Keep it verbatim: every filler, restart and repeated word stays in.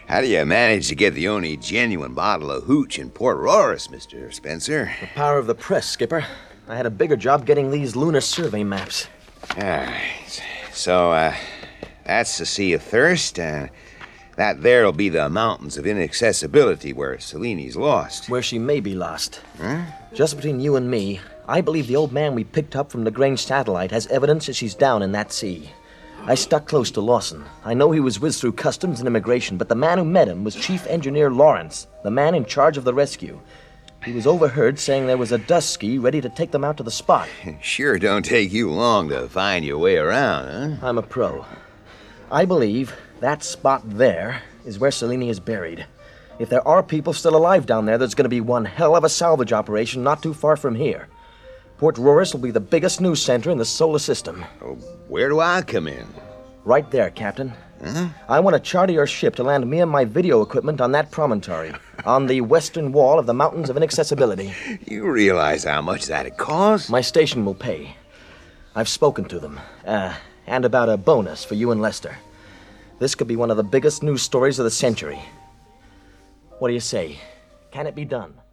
How do you manage to get the only genuine bottle of hooch in Port Royal, Mister Spencer? The power of the press, Skipper. I had a bigger job getting these lunar survey maps. All right. So, uh, that's the Sea of Thirst, and that there'll be the Mountains of Inaccessibility where Seleni's lost. Where she may be lost. Huh? Just between you and me, I believe the old man we picked up from the Grange satellite has evidence that she's down in that sea. I stuck close to Lawson. I know he was whizzed through customs and immigration, but the man who met him was Chief Engineer Lawrence, the man in charge of the rescue. He was overheard saying there was a dust ski ready to take them out to the spot. Sure don't take you long to find your way around, huh? I'm a pro. I believe that spot there is where Selene is buried. If there are people still alive down there, there's going to be one hell of a salvage operation not too far from here. Port Royal will be the biggest news center in the solar system. Oh, where do I come in? Right there, Captain. Huh? I want to charter your ship to land me and my video equipment on that promontory, on the western wall of the Mountains of Inaccessibility. You realize how much that'd cost? My station will pay. I've spoken to them, uh, and about a bonus for you and Lester. This could be one of the biggest news stories of the century. What do you say? Can it be done?